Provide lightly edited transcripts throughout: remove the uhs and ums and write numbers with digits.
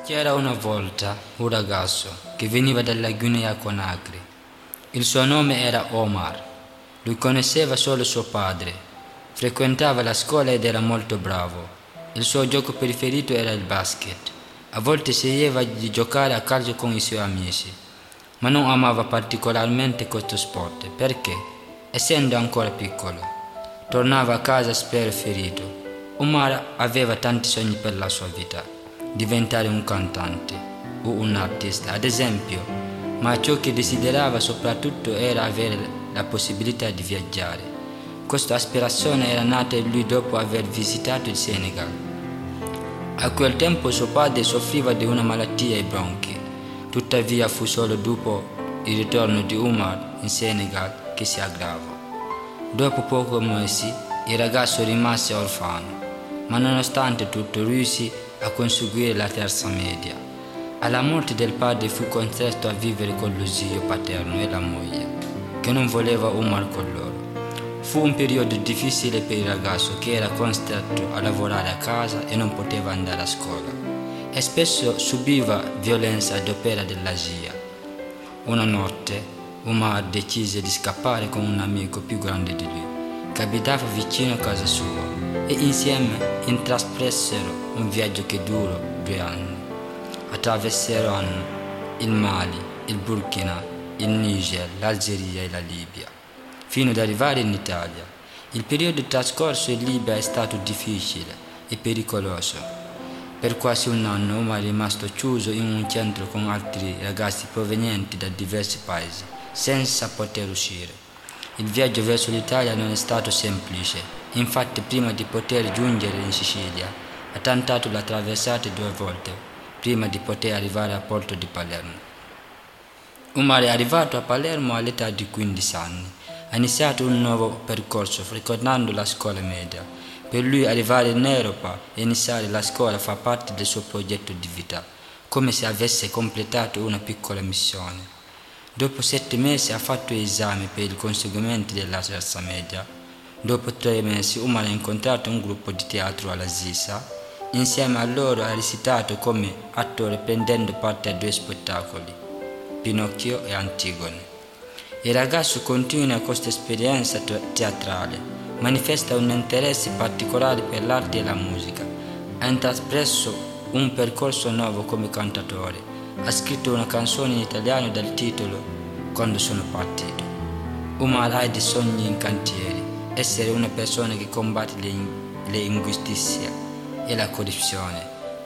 C'era una volta un ragazzo che veniva dalla Guinea Conakry. Il suo nome era Omar. Lui conosceva solo suo padre, frequentava la scuola ed era molto bravo. Il suo gioco preferito era il basket. A volte sceglieva di giocare a calcio con i suoi amici, ma non amava particolarmente questo sport perché, essendo ancora piccolo, tornava a casa spesso ferito. Omar aveva tanti sogni per la sua vita: diventare un cantante o un artista, ad esempio, ma ciò che desiderava soprattutto era avere la possibilità di viaggiare. Questa aspirazione era nata in lui dopo aver visitato il Senegal. A quel tempo suo padre soffriva di una malattia ai bronchi. Tuttavia fu solo dopo il ritorno di Omar in Senegal che si aggravò. Dopo pochi mesi il ragazzo rimase orfano, ma nonostante tutto riuscì a conseguire la terza media. Alla morte del padre fu costretto a vivere con lo zio paterno e la moglie, che non voleva Omar con loro. Fu un periodo difficile per il ragazzo, che era costretto a lavorare a casa e non poteva andare a scuola, e spesso subiva violenza ad opera della zia. Una notte Omar decise di scappare con un amico più grande di lui, che abitava vicino a casa sua, e insieme intrapresero un viaggio che durò 2 anni. Attraverseranno il Mali, il Burkina, il Niger, l'Algeria e la Libia, fino ad arrivare in Italia. Il periodo trascorso in Libia è stato difficile e pericoloso. Per quasi un anno Omar è rimasto chiuso in un centro con altri ragazzi provenienti da diversi paesi, senza poter uscire. Il viaggio verso l'Italia non è stato semplice. Infatti, prima di poter giungere in Sicilia, ha tentato la traversata 2 volte, prima di poter arrivare a Porto di Palermo. Omar è arrivato a Palermo all'età di 15 anni. Ha iniziato un nuovo percorso frequentando la scuola media. Per lui arrivare in Europa e iniziare la scuola fa parte del suo progetto di vita, come se avesse completato una piccola missione. Dopo 7 mesi ha fatto esami per il conseguimento della terza media. Dopo 3 mesi Omar ha incontrato un gruppo di teatro alla Zisa. Insieme a loro ha recitato come attore prendendo parte a 2 spettacoli, Pinocchio e Antigone. Il ragazzo continua questa esperienza teatrale, manifesta un interesse particolare per l'arte e la musica, ha intrapreso un percorso nuovo come cantautore, ha scritto una canzone in italiano dal titolo Quando sono partito. Omar ha dei sogni in cantiere: essere una persona che combatte le ingiustizie e la corruzione,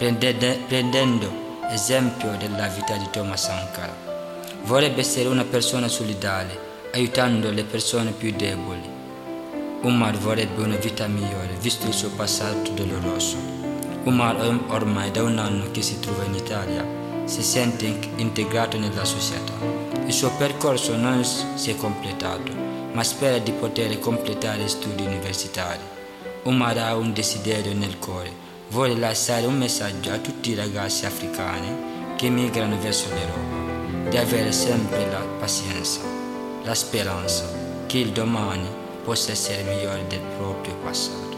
prendendo esempio della vita di Thomas Sankara. Vorrebbe essere una persona solidale, aiutando le persone più deboli. Omar vorrebbe una vita migliore, visto il suo passato doloroso. Omar ormai da 1 anno che si trova in Italia si sente integrato nella società. Il suo percorso non si è completato, ma spera di poter completare gli studi universitari. Omar ha un desiderio nel cuore: vuole lasciare un messaggio a tutti i ragazzi africani che migrano verso l'Europa, di avere sempre la pazienza, la speranza che il domani possa essere migliore del proprio passato.